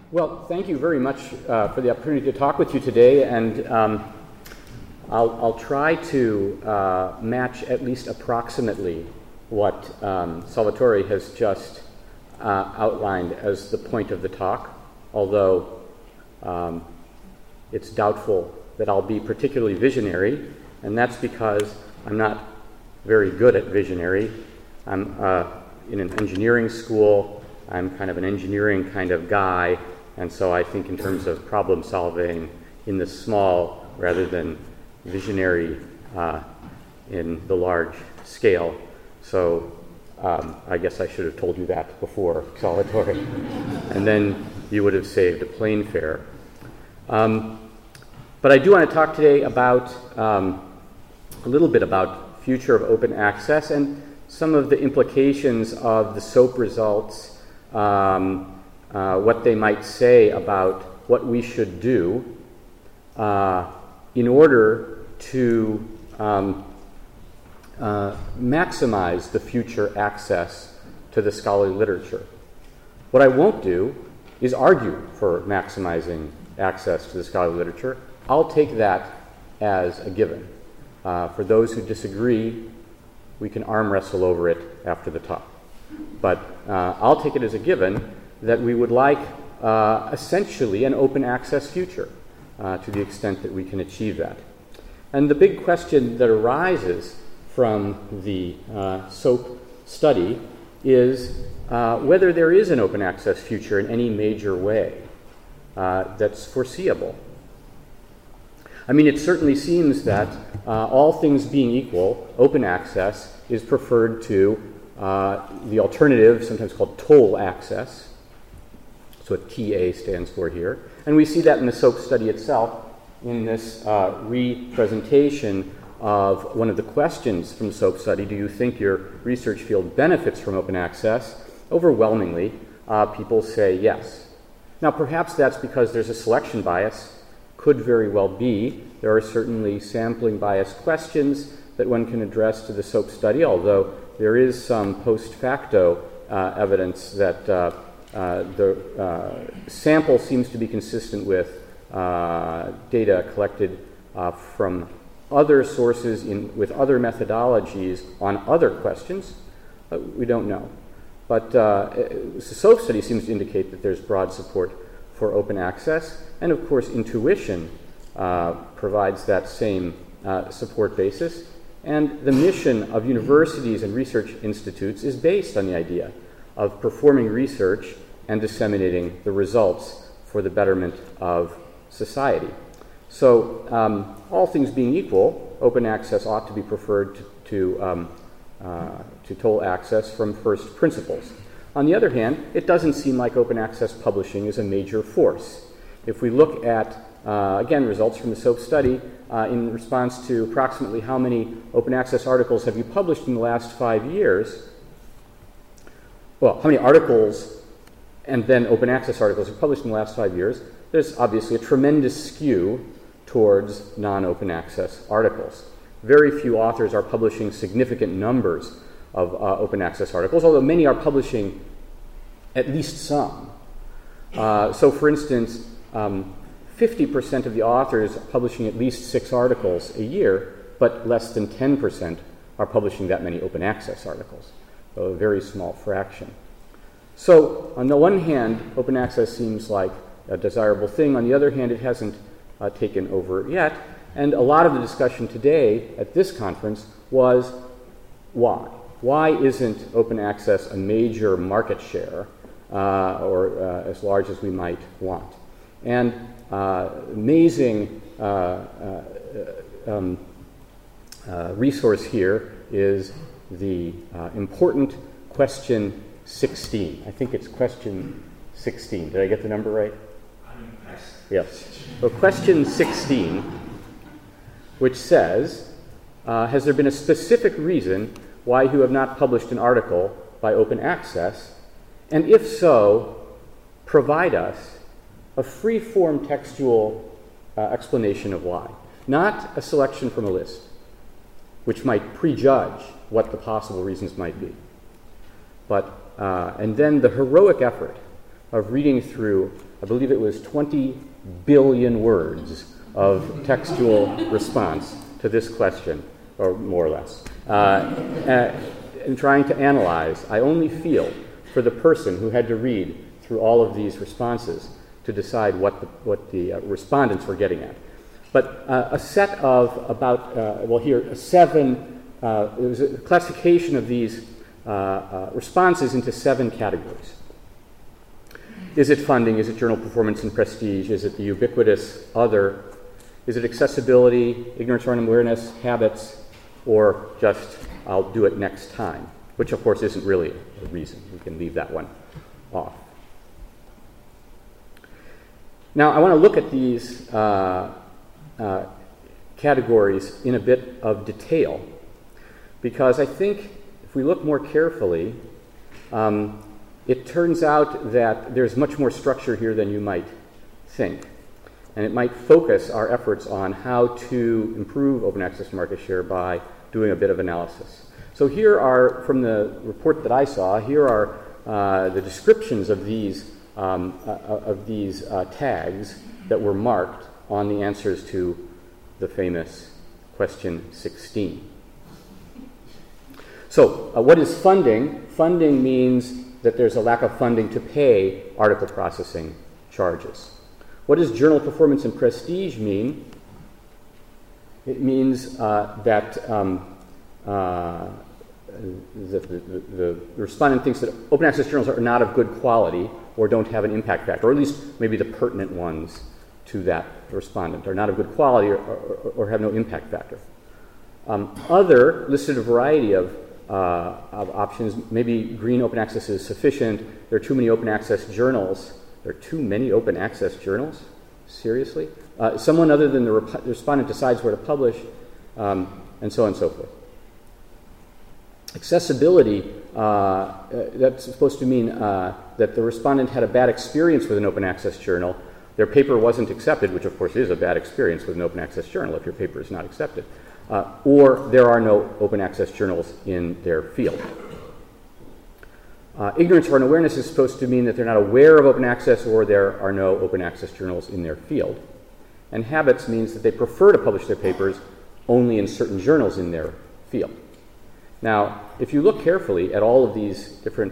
Well, thank you very much for the opportunity to talk with you today, and I'll try to match at least approximately what Salvatore has just outlined as the point of the talk, although it's doubtful that I'll be particularly visionary, and that's because I'm not very good at visionary. I'm in an engineering school. I'm kind of an engineering kind of guy, and so I think in terms of problem solving in the small rather than visionary in the large scale. So I guess I should have told you that before, Salvatore. And then you would have saved a plane fare. But I do want to talk today about a little bit about future of open access and some of the implications of the SOAP results, what they might say about what we should do in order to maximize the future access to the scholarly literature. What I won't do is argue for maximizing access to the scholarly literature. I'll take that as a given. For those who disagree, we can arm wrestle over it after the talk. But I'll take it as a given that we would like essentially an open access future to the extent that we can achieve that. And the big question that arises from the SOAP study is whether there is an open access future in any major way that's foreseeable. I mean, it certainly seems that all things being equal, open access is preferred to the alternative, sometimes called toll access. That's what TA stands for here. And we see that in the SOAP study itself in this re-presentation of one of the questions from the SOAP study. Do you think your research field benefits from open access? Overwhelmingly, people say yes. Now, perhaps that's because there's a selection bias. Could very well be. There are certainly sampling bias questions that one can address to the SOAP study, although there is some post facto evidence that the sample seems to be consistent with data collected from other sources with other methodologies on other questions. We don't know. But the SOAP study seems to indicate that there's broad support for open access, and of course intuition provides that same support basis. And the mission of universities and research institutes is based on the idea of performing research and disseminating the results for the betterment of society. So all things being equal, open access ought to be preferred to toll access from first principles. On the other hand, it doesn't seem like open access publishing is a major force. If we look at, again, results from the SOAP study in response to approximately how many open access articles have you published in the last 5 years, well, how many articles and then open access articles have published in the last 5 years, there's obviously a tremendous skew towards non-open access articles. Very few authors are publishing significant numbers of open access articles, although many are publishing at least some. So for instance, 50% of the authors are publishing at least 6 articles a year, but less than 10% are publishing that many open access articles, so a very small fraction. So on the one hand, open access seems like a desirable thing. On the other hand, it hasn't taken over yet. And a lot of the discussion today at this conference was why? Why isn't open access a major market share or as large as we might want? And amazing resource here is the important question 16. I think it's question 16. Did I get the number right? Yes. So question 16, which says, has there been a specific reason why you have not published an article by open access? And if so, provide us a free-form textual explanation of why. Not a selection from a list, which might prejudge what the possible reasons might be. But, and then the heroic effort of reading through I believe it was 20 billion words of textual response to this question, or more or less. In trying to analyze, I only feel for the person who had to read through all of these responses to decide what the respondents were getting at. But a set of about, seven, there was a classification of these responses into 7 categories. Is it funding? Is it journal performance and prestige? Is it the ubiquitous other? Is it accessibility, ignorance or unawareness, habits, or just I'll do it next time? Which, of course, isn't really a reason. We can leave that one off. Now, I want to look at these categories in a bit of detail, because I think if we look more carefully, it turns out that there's much more structure here than you might think. And it might focus our efforts on how to improve open access market share by doing a bit of analysis. So here are, from the report that I saw, here are the descriptions of these tags that were marked on the answers to the famous question 16. So what is funding? Funding means that there's a lack of funding to pay article processing charges. What does journal performance and prestige mean? It means that the respondent thinks that open access journals are not of good quality or don't have an impact factor, or at least maybe the pertinent ones to that respondent are not of good quality or have no impact factor. Other listed a variety of options. Maybe green open access is sufficient. There are too many open access journals. There are too many open access journals? Seriously? Someone other than the respondent decides where to publish, and so on and so forth. Accessibility, that's supposed to mean that the respondent had a bad experience with an open access journal. Their paper wasn't accepted, which of course is a bad experience with an open access journal if your paper is not accepted. Or there are no open access journals in their field. Ignorance or unawareness is supposed to mean that they're not aware of open access or there are no open access journals in their field. And habits means that they prefer to publish their papers only in certain journals in their field. Now, if you look carefully at all of these different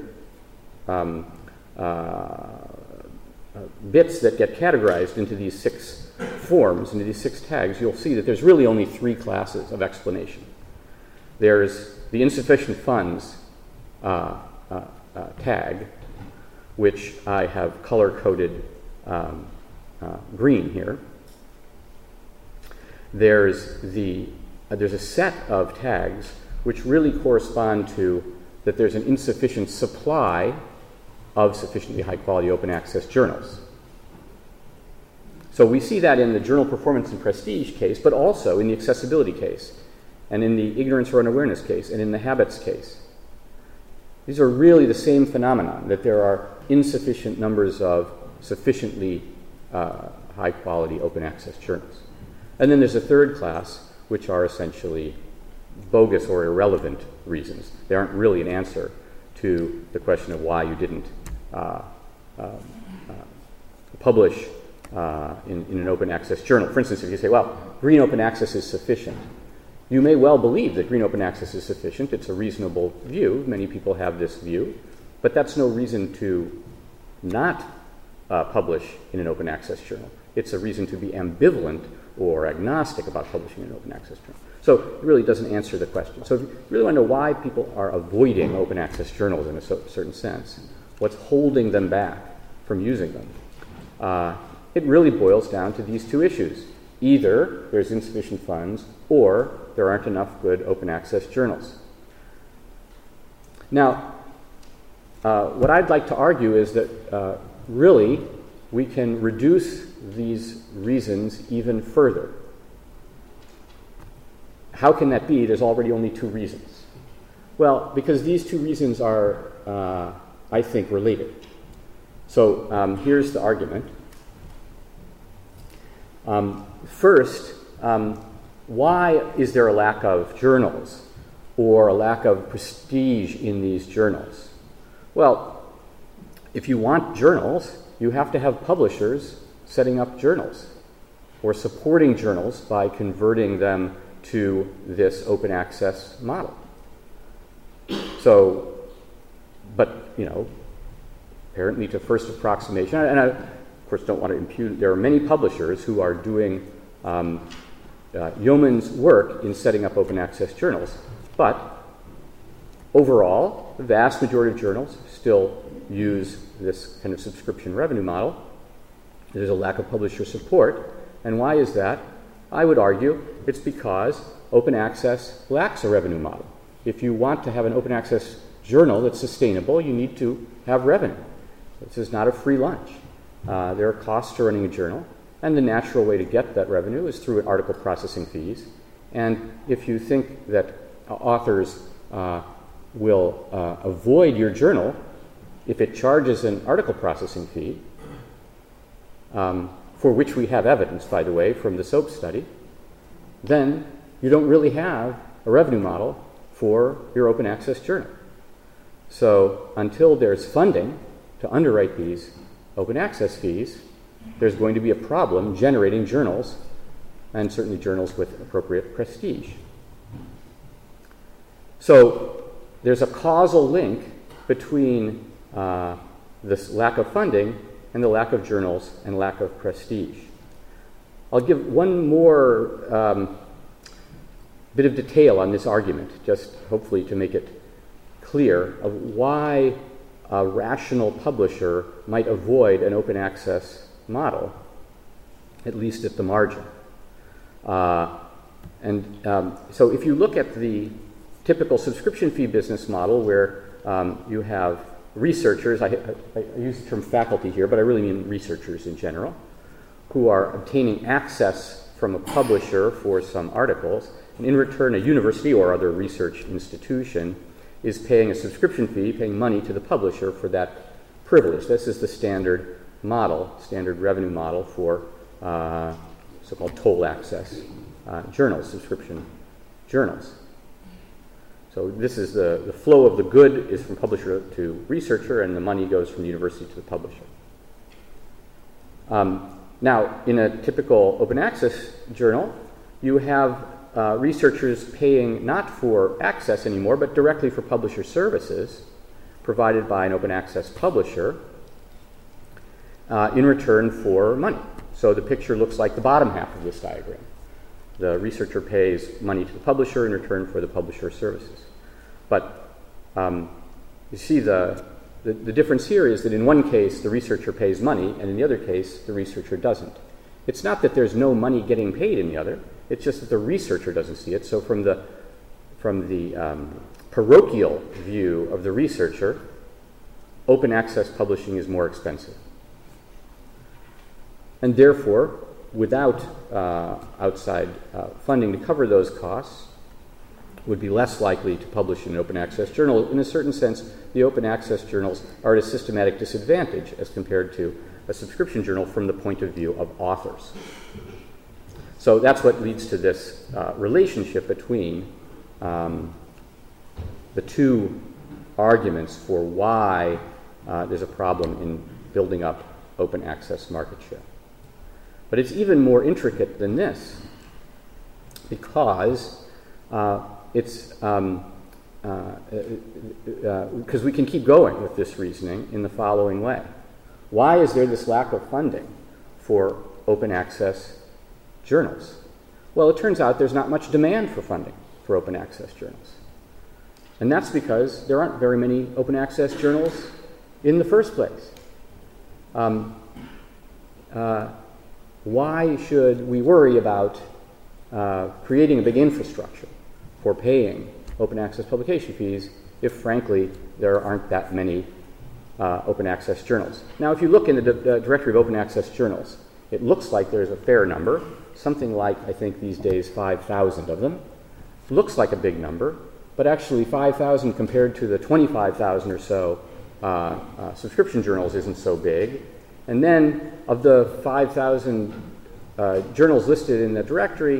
bits that get categorized into these 6 forms, into these 6 tags, you'll see that there's really only 3 classes of explanation. There's the insufficient funds tag, which I have color-coded green here. There's a set of tags which really correspond to that there's an insufficient supply of sufficiently high-quality open access journals. So we see that in the journal performance and prestige case, but also in the accessibility case, and in the ignorance or unawareness case, and in the habits case. These are really the same phenomenon, that there are insufficient numbers of sufficiently high-quality open access journals. And then there's a third class, which are essentially bogus or irrelevant reasons. They aren't really an answer to the question of why you didn't publish in an open access journal. For instance, if you say, well, green open access is sufficient, you may well believe that green open access is sufficient. It's a reasonable view. Many people have this view. But that's no reason to not publish in an open access journal. It's a reason to be ambivalent or agnostic about publishing in an open access journal. So it really doesn't answer the question. So if you really want to know why people are avoiding open access journals in a certain sense, what's holding them back from using them, it really boils down to these 2 issues. Either there's insufficient funds or there aren't enough good open access journals. Now, what I'd like to argue is that really we can reduce these reasons even further. How can that be? There's already only 2 reasons. Well, because these 2 reasons are, I think, related. So here's the argument. First, why is there a lack of journals or a lack of prestige in these journals? Well, if you want journals, you have to have publishers setting up journals or supporting journals by converting them to this open access model. So, but, you know, apparently to first approximation, and I, of course, don't want to impugn, there are many publishers who are doing yeoman's work in setting up open access journals, but overall, the vast majority of journals still use this kind of subscription revenue model. There's a lack of publisher support, and why is that? I would argue it's because open access lacks a revenue model. If you want to have an open access journal that's sustainable, you need to have revenue. This is not a free lunch. There are costs to running a journal, and the natural way to get that revenue is through article processing fees. And if you think that authors will avoid your journal if it charges an article processing fee, for which we have evidence, by the way, from the SOAP study, then you don't really have a revenue model for your open access journal. So until there's funding to underwrite these open access fees, there's going to be a problem generating journals, and certainly journals with appropriate prestige. So there's a causal link between this lack of funding and the lack of journals and lack of prestige. I'll give one more bit of detail on this argument, just hopefully to make it clear of why a rational publisher might avoid an open access model, at least at the margin. So if you look at the typical subscription fee business model where you have researchers, I use the term faculty here, but I really mean researchers in general, who are obtaining access from a publisher for some articles, and in return a university or other research institution is paying a subscription fee, paying money to the publisher for that privilege. This is the standard model, standard revenue model for so-called toll access journals, subscription journals. So this is the flow of the good is from publisher to researcher, and the money goes from the university to the publisher. Now, in a typical open access journal, you have researchers paying not for access anymore, but directly for publisher services provided by an open access publisher in return for money. So the picture looks like the bottom half of this diagram. The researcher pays money to the publisher in return for the publisher services. But you see the difference here is that in one case the researcher pays money, and in the other case the researcher doesn't. It's not that there's no money getting paid in the other, it's just that the researcher doesn't see it. So from the parochial view of the researcher, open access publishing is more expensive. And therefore, without outside funding to cover those costs, would be less likely to publish in an open access journal. In a certain sense, the open access journals are at a systematic disadvantage as compared to a subscription journal from the point of view of authors. So that's what leads to this relationship between the two arguments for why there's a problem in building up open access market share. But it's even more intricate than this, because because we can keep going with this reasoning in the following way. Why is there this lack of funding for open access journals? Well, it turns out there's not much demand for funding for open access journals. And that's because there aren't very many open access journals in the first place. Why should we worry about creating a big infrastructure for paying open access publication fees if, frankly, there aren't that many open access journals? Now, if you look in the directory of open access journals, it looks like there's a fair number, something like, I think these days, 5,000 of them. Looks like a big number, but actually 5,000 compared to the 25,000 or so subscription journals isn't so big. And then of the 5,000 journals listed in the directory,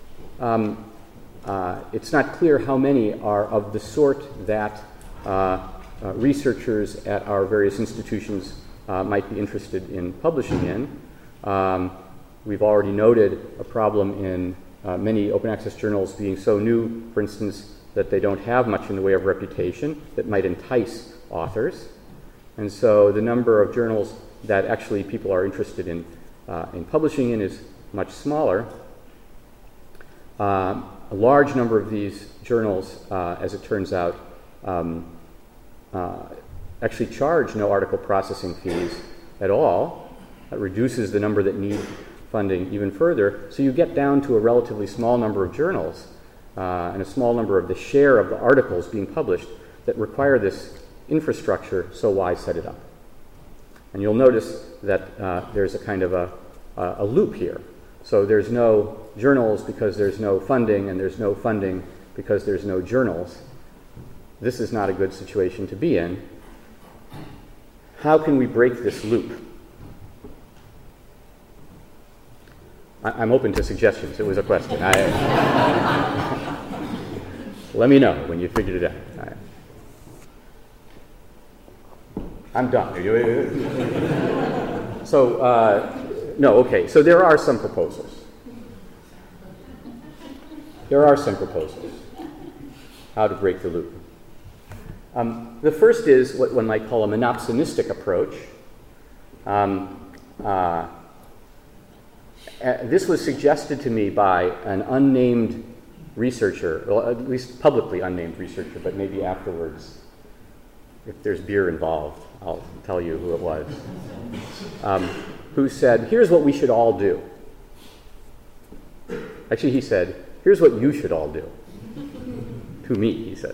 it's not clear how many are of the sort that researchers at our various institutions might be interested in publishing in. We've already noted a problem in many open access journals being so new, for instance, that they don't have much in the way of reputation that might entice authors. And so the number of journals that actually people are interested in publishing in is much smaller. A large number of these journals, as it turns out, actually charge no article processing fees at all. That reduces the number that need funding even further. So you get down to a relatively small number of journals and a small number of the share of the articles being published that require this infrastructure, so why set it up? And you'll notice that there's a kind of a loop here. So there's no journals because there's no funding, and there's no funding because there's no journals. This is not a good situation to be in. How can we break this loop? I'm open to suggestions. It was a question. Let me know when you figured it out. I'm done. So, no, okay. So there are some proposals. How to break the loop. The first is what one might call a monopsonistic approach. This was suggested to me by an unnamed researcher, well, at least publicly unnamed researcher, but maybe afterwards, if there's beer involved, I'll tell you who it was, who said, here's what we should all do. Actually, he said, here's what you should all do. To me, he said.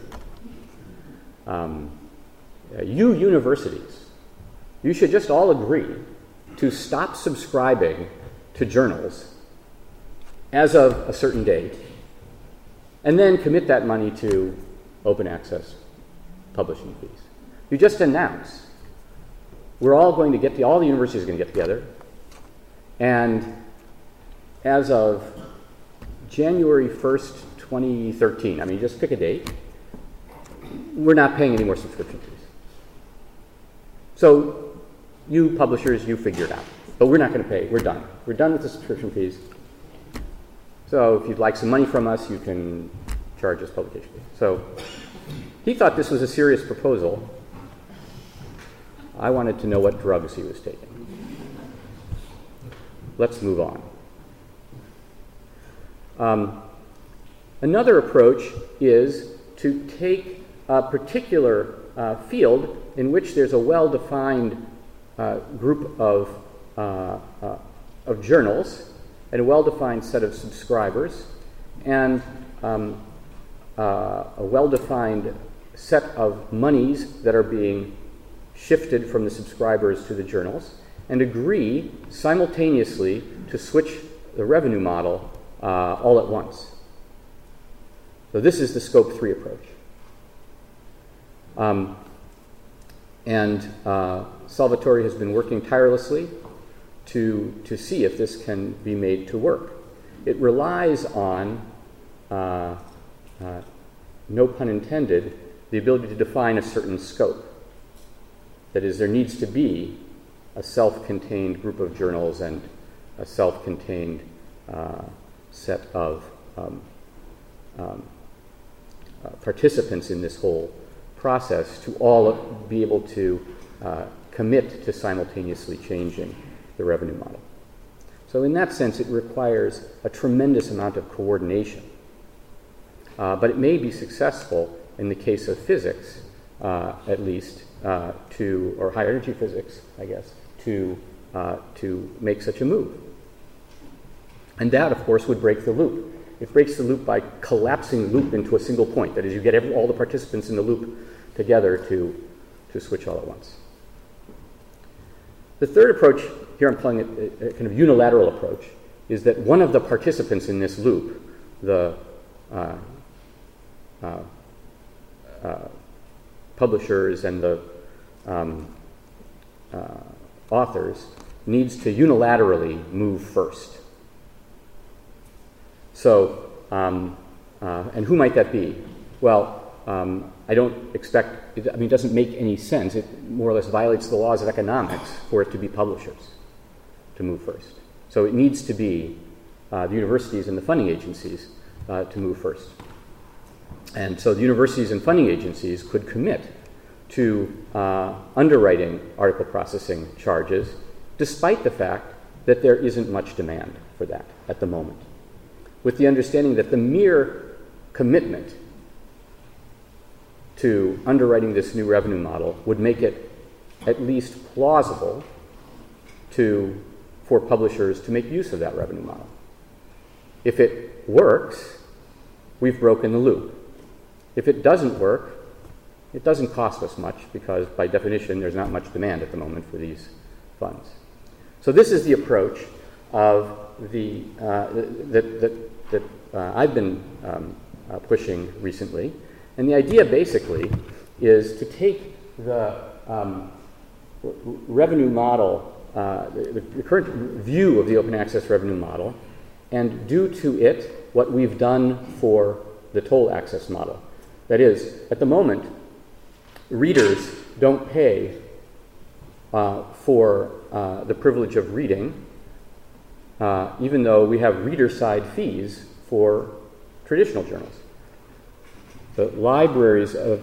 You universities, you should just all agree to stop subscribing to journals as of a certain date, and then commit that money to open access publishing fees. You just announce, we're all going to get, all the universities are going to get together, and as of January 1st, 2013, I mean, just pick a date, we're not paying any more subscription fees. So you publishers, you figure it out. But we're not going to pay. We're done. We're done with the subscription fees. So if you'd like some money from us, you can charge us publication fees. So he thought this was a serious proposal. I wanted to know what drugs he was taking. Let's move on. Another approach is to take a particular field in which there's a well-defined group of journals and a well-defined set of subscribers and a well-defined set of monies that are being shifted from the subscribers to the journals, and agree simultaneously to switch the revenue model all at once. So this is the Scope 3 approach. Salvatore has been working tirelessly to see if this can be made to work. It relies on, no pun intended, the ability to define a certain scope. That is, there needs to be a self-contained group of journals and a self-contained set of participants in this whole process to all be able to commit to simultaneously changing the revenue model. So in that sense, it requires a tremendous amount of coordination. But it may be successful in the case of physics, at least, or high energy physics, I guess, to make such a move. And that, of course, would break the loop. It breaks the loop by collapsing the loop into a single point. That is, you get all the participants in the loop together to switch all at once. The third approach, here I'm calling it a kind of unilateral approach, is that one of the participants in this loop, the publishers and the authors, needs to unilaterally move first. So, and who might that be? Well, I don't expect, it doesn't make any sense. It more or less violates the laws of economics for it to be publishers to move first. So it needs to be the universities and the funding agencies to move first. And so the universities and funding agencies could commit to underwriting article processing charges, despite the fact that there isn't much demand for that at the moment, with the understanding that the mere commitment to underwriting this new revenue model would make it at least plausible for publishers to make use of that revenue model. If it works, we've broken the loop. If it doesn't work, it doesn't cost us much because, by definition, there's not much demand at the moment for these funds. So this is the approach of that I've been pushing recently. And the idea basically is to take the revenue model, the current view of the open access revenue model, and do to it what we've done for the toll access model. That is, at the moment, readers don't pay for the privilege of reading, even though we have reader-side fees for traditional journals. The libraries of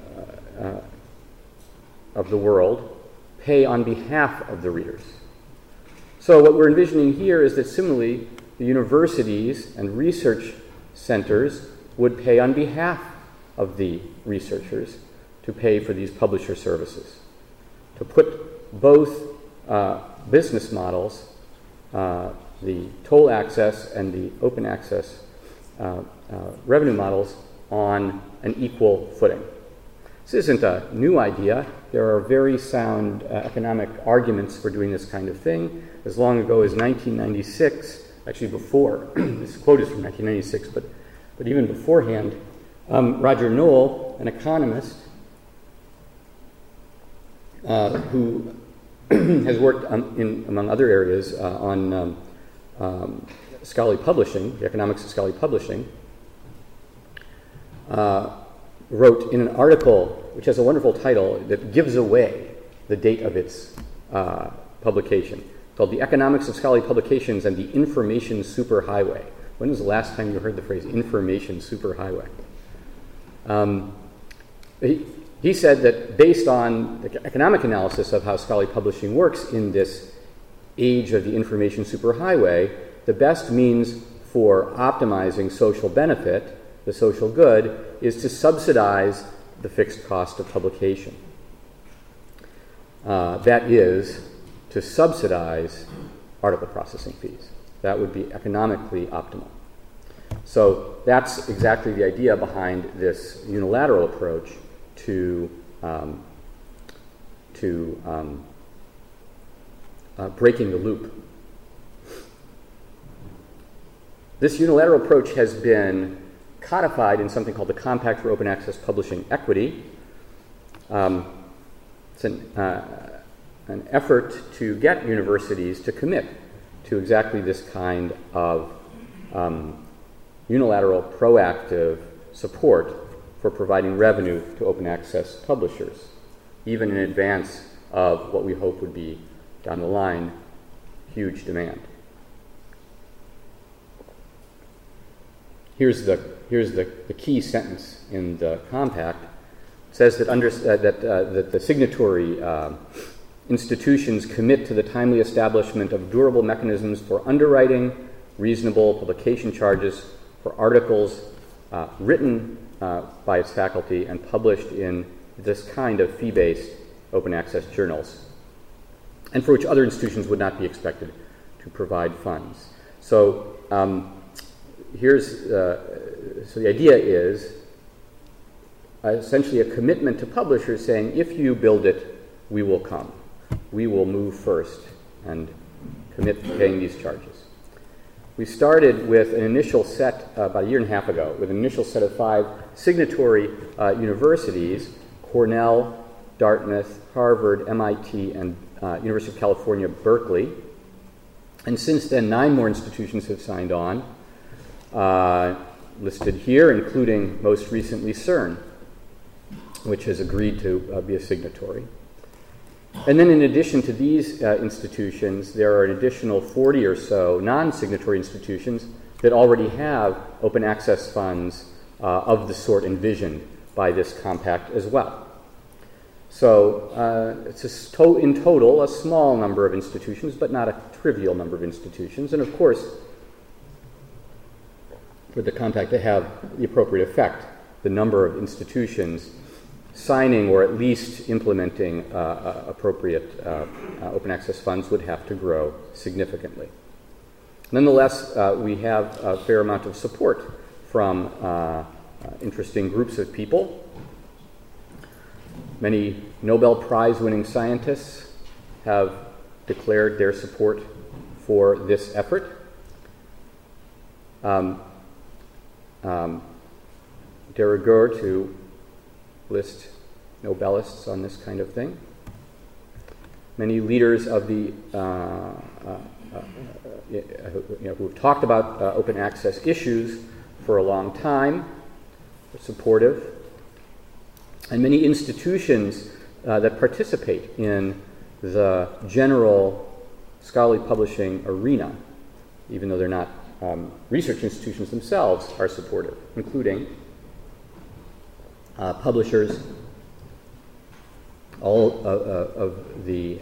the world pay on behalf of the readers. So what we're envisioning here is that similarly, the universities and research centers would pay on behalf of the researchers to pay for these publisher services. To put both business models, the toll access and the open access revenue models, on an equal footing. This isn't a new idea. There are very sound economic arguments for doing this kind of thing. As long ago as 1996, actually before, this quote is from 1996, but even beforehand, Roger Noll, an economist who has worked among other areas on scholarly publishing, the economics of scholarly publishing, wrote in an article which has a wonderful title that gives away the date of its publication, called The Economics of Scholarly Publications and the Information Superhighway. When was the last time you heard the phrase information superhighway? He said that based on the economic analysis of how scholarly publishing works in this age of the information superhighway, the best means for optimizing social benefit, the social good, is to subsidize the fixed cost of publication. That is, to subsidize article processing fees. That would be economically optimal. So that's exactly the idea behind this unilateral approach to breaking the loop. This unilateral approach has been codified in something called the Compact for Open Access Publishing Equity. It's an effort to get universities to commit to exactly this kind of unilateral, proactive support for providing revenue to open access publishers, even in advance of what we hope would be, down the line, huge demand. Here's the key sentence in the compact. It says that that the signatory institutions commit to the timely establishment of durable mechanisms for underwriting reasonable publication charges for articles written by its faculty and published in this kind of fee-based open access journals, and for which other institutions would not be expected to provide funds. So so the idea is essentially a commitment to publishers saying, if you build it, we will come. We will move first and commit to paying these charges. We started with an initial set, about a year and a half ago, with an initial set of 5 signatory universities: Cornell, Dartmouth, Harvard, MIT, and University of California, Berkeley. And since then, 9 more institutions have signed on, listed here, including most recently CERN. which has agreed to be a signatory. And then in addition to these institutions, there are an additional 40 or so non-signatory institutions that already have open access funds of the sort envisioned by this compact as well. So it's in total a small number of institutions, but not a trivial number of institutions. And of course, for the compact to have the appropriate effect, the number of institutions signing or at least implementing appropriate open access funds would have to grow significantly. Nonetheless, we have a fair amount of support from interesting groups of people. Many Nobel Prize-winning scientists have declared their support for this effort. De rigueur to list Nobelists on this kind of thing. Many leaders of the who have talked about open access issues for a long time are supportive, and many institutions that participate in the general scholarly publishing arena, even though they're not research institutions themselves, are supportive, including publishers, all of the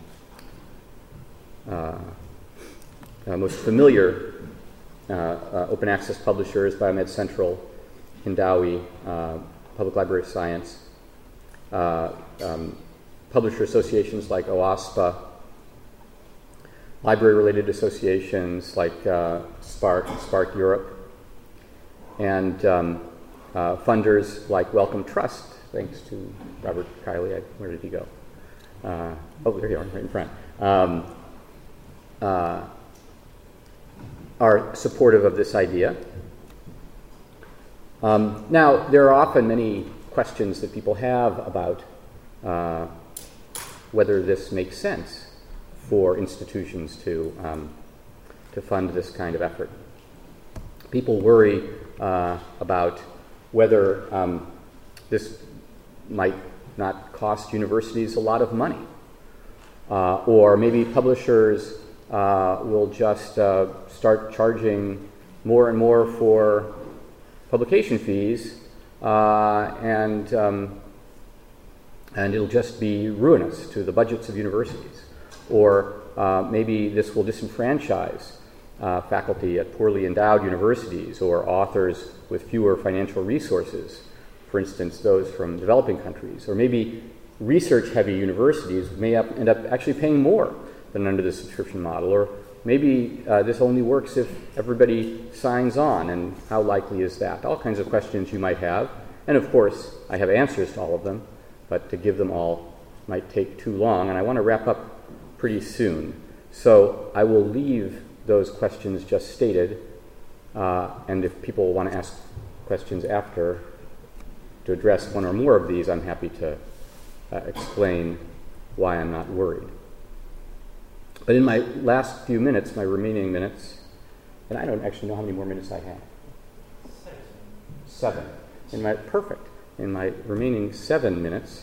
most familiar open access publishers: Biomed Central, Hindawi, Public Library of Science, publisher associations like OASPA, library-related associations like Spark Europe, and funders like Wellcome Trust, thanks to Robert Kiley. Where did he go? Oh, there you are, right in front. Are supportive of this idea. Now, there are often many questions that people have about whether this makes sense for institutions to fund this kind of effort. People worry about whether this might not cost universities a lot of money, or maybe publishers will just start charging more and more for publication fees, and it'll just be ruinous to the budgets of universities. Or maybe this will disenfranchise faculty at poorly endowed universities or authors with fewer financial resources, for instance, those from developing countries. Or maybe research-heavy universities may end up actually paying more than under the subscription model. Or maybe this only works if everybody signs on, and how likely is that? All kinds of questions you might have. And of course, I have answers to all of them, but to give them all might take too long, and I want to wrap up pretty soon. So I will leave those questions just stated, and if people want to ask questions after to address one or more of these, I'm happy to explain why I'm not worried. But in my last few minutes, my remaining minutes, and I don't actually know how many more minutes I have. 7. In my remaining 7 minutes,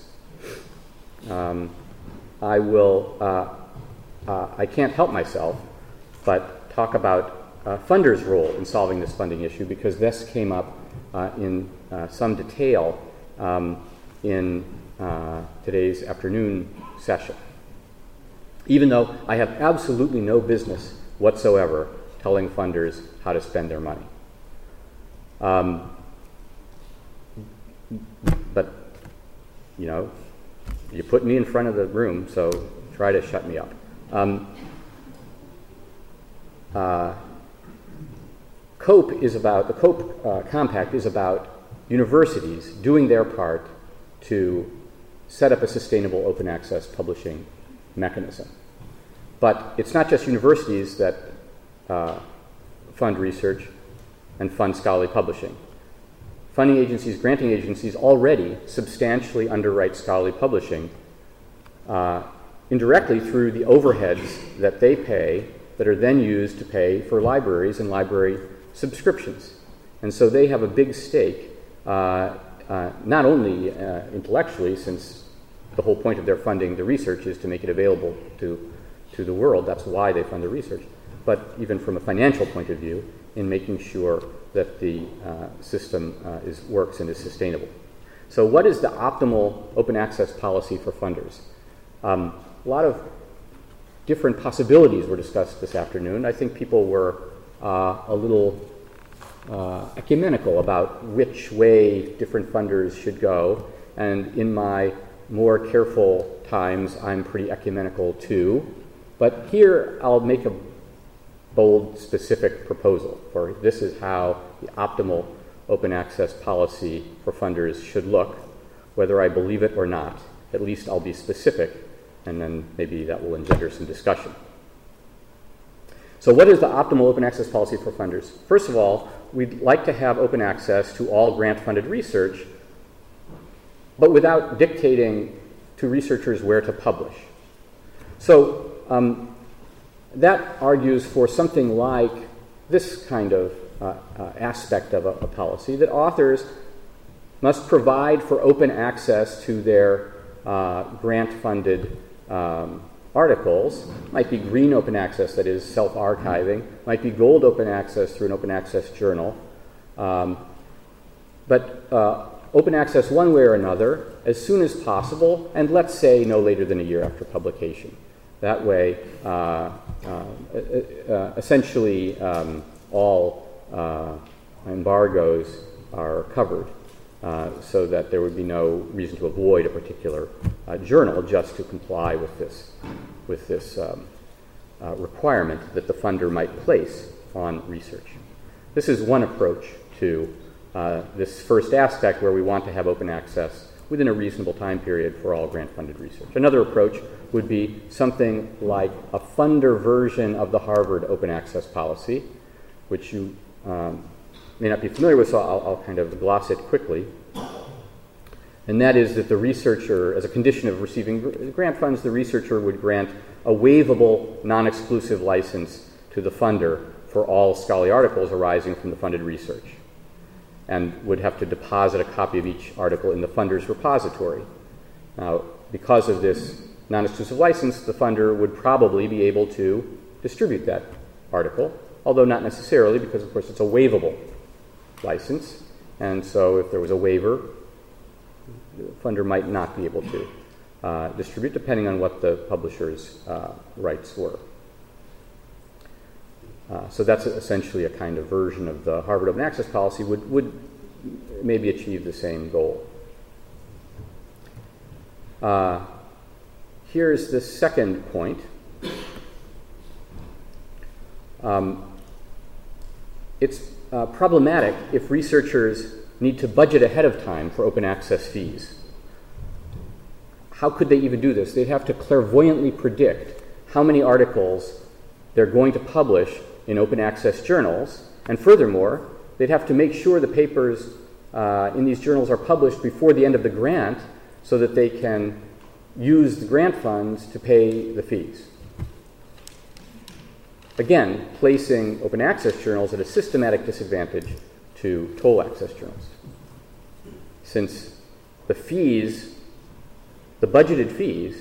I will, I can't help myself but talk about funders' role in solving this funding issue, because this came up in some detail in today's afternoon session. Even though I have absolutely no business whatsoever telling funders how to spend their money. But, you know, you put me in front of the room, so try to shut me up. The COPE Compact is about universities doing their part to set up a sustainable open access publishing mechanism. But it's not just universities that fund research and fund scholarly publishing. Funding agencies, granting agencies already substantially underwrite scholarly publishing indirectly through the overheads that they pay that are then used to pay for libraries and library subscriptions. And so they have a big stake not only intellectually, since the whole point of their funding the research is to make it available to the world. That's why they fund the research. But even from a financial point of view, in making sure that the system works and is sustainable. So what is the optimal open access policy for funders? A lot of different possibilities were discussed this afternoon. I think people were a little ecumenical about which way different funders should go. And in my more careful times, I'm pretty ecumenical too. But here I'll make a bold, specific proposal for this is how the optimal open access policy for funders should look. Whether I believe it or not, at least I'll be specific, and then maybe that will engender some discussion. So what is the optimal open access policy for funders? First of all, we'd like to have open access to all grant-funded research, but without dictating to researchers where to publish. So that argues for something like this kind of aspect of a policy, that authors must provide for open access to their grant-funded articles. Might be green open access, that is self-archiving. Might be gold open access through an open access journal. But open access one way or another as soon as possible, and let's say no later than a year after publication. That way, essentially all embargoes are covered, so that there would be no reason to avoid a particular journal just to comply with this requirement that the funder might place on research. This is one approach to this first aspect where we want to have open access within a reasonable time period for all grant-funded research. Another approach would be something like a funder version of the Harvard open access policy, which you may not be familiar with, so I'll kind of gloss it quickly. And that is that the researcher, as a condition of receiving grant funds, the researcher would grant a waivable, non-exclusive license to the funder for all scholarly articles arising from the funded research, and would have to deposit a copy of each article in the funder's repository. Now, because of this non-exclusive license, the funder would probably be able to distribute that article, although not necessarily, because of course it's a waivable license, and so if there was a waiver, the funder might not be able to distribute, depending on what the publisher's rights were. So that's essentially a kind of version of the Harvard Open Access policy, would maybe achieve the same goal. Here's the second point. It's problematic if researchers need to budget ahead of time for open access fees. How could they even do this? They'd have to clairvoyantly predict how many articles they're going to publish in open access journals, and furthermore, they'd have to make sure the papers in these journals are published before the end of the grant so that they can use the grant funds to pay the fees. Again, placing open access journals at a systematic disadvantage to toll access journals, since the fees, the budgeted fees,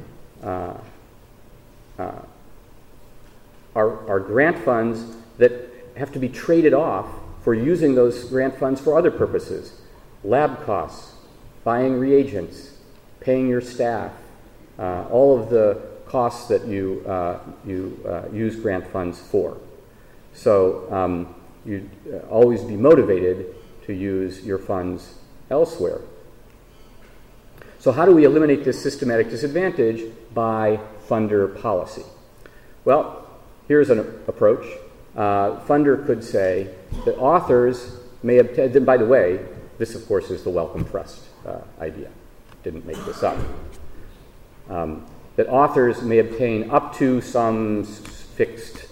are grant funds that have to be traded off for using those grant funds for other purposes. Lab costs, buying reagents, paying your staff, all of the costs that you use grant funds for. So you'd always be motivated to use your funds elsewhere. So how do we eliminate this systematic disadvantage by funder policy? Well, here's an approach. Funder could say that authors may obtain, by the way, this of course is the Wellcome Trust idea, didn't make this up, that authors may obtain up to some fixed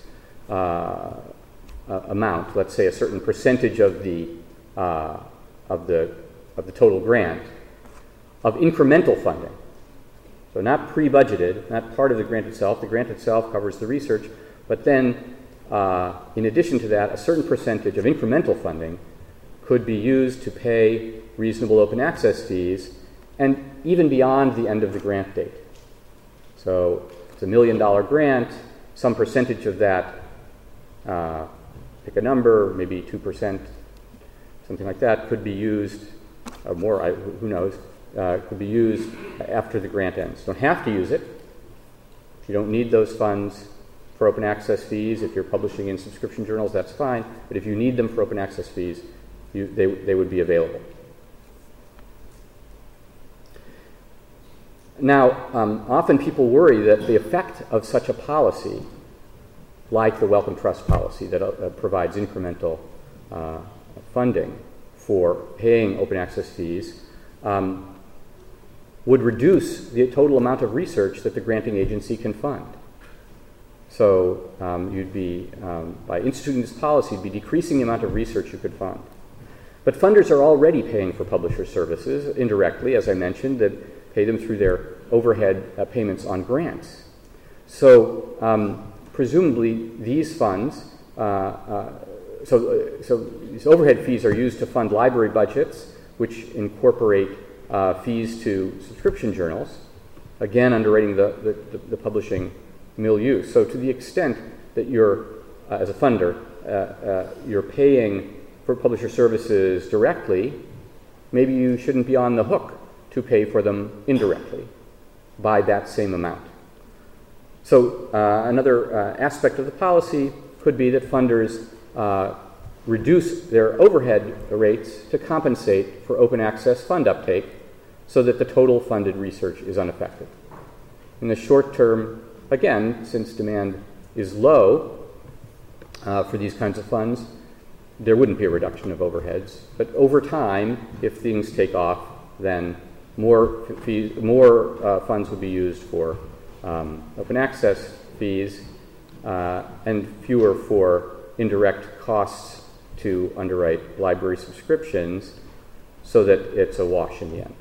amount, let's say a certain percentage of the total grant, of incremental funding. So not pre-budgeted, not part of the grant itself. The grant itself covers the research, but then in addition to that, a certain percentage of incremental funding could be used to pay reasonable open access fees, and even beyond the end of the grant date. So it's a $1 million grant, some percentage of that, pick a number, maybe 2%, something like that, could be used, or more, who knows, could be used after the grant ends. You don't have to use it. If you don't need those funds for open access fees, if you're publishing in subscription journals, that's fine. But if you need them for open access fees, they would be available. Now, often people worry that the effect of such a policy, like the Wellcome Trust policy that provides incremental funding for paying open access fees, would reduce the total amount of research that the granting agency can fund. So you'd be, by instituting this policy, you'd be decreasing the amount of research you could fund. But funders are already paying for publisher services indirectly, as I mentioned, that pay them through their overhead payments on grants. So presumably these funds, so these overhead fees are used to fund library budgets, which incorporate fees to subscription journals, again underwriting the publishing milieu. So to the extent that you're, as a funder, you're paying for publisher services directly, maybe you shouldn't be on the hook to pay for them indirectly by that same amount. So another aspect of the policy could be that funders reduce their overhead rates to compensate for open access fund uptake so that the total funded research is unaffected. In the short term, again, since demand is low for these kinds of funds, there wouldn't be a reduction of overheads. But over time, if things take off, then more funds would be used for open access fees and fewer for indirect costs to underwrite library subscriptions, so that it's a wash in the end.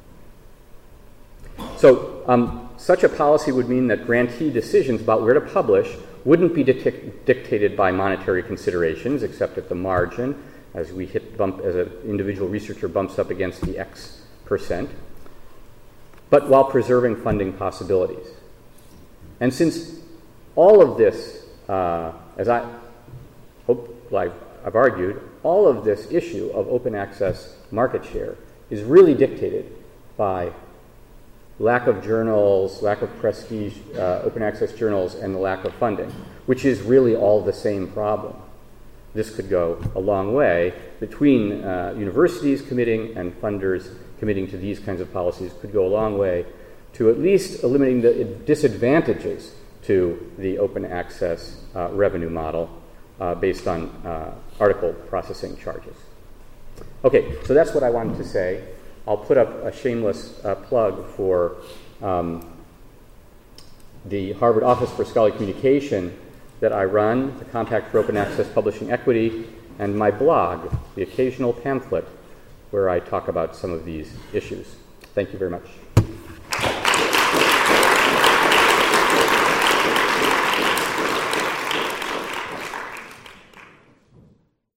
So such a policy would mean that grantee decisions about where to publish wouldn't be dictated by monetary considerations, except at the margin, as we as an individual researcher bumps up against the X %, but while preserving funding possibilities. And since all of this, as I hope I've argued, all of this issue of open access market share is really dictated by lack of journals, lack of prestige open access journals, and the lack of funding, which is really all the same problem. This could go a long way between universities committing and funders committing to these kinds of policies, could go a long way to at least eliminating the disadvantages to the open access revenue model based on article processing charges. Okay, so that's what I wanted to say. I'll put up a shameless plug for the Harvard Office for Scholarly Communication that I run, the Compact for Open Access Publishing Equity, and my blog, The Occasional Pamphlet, where I talk about some of these issues. Thank you very much.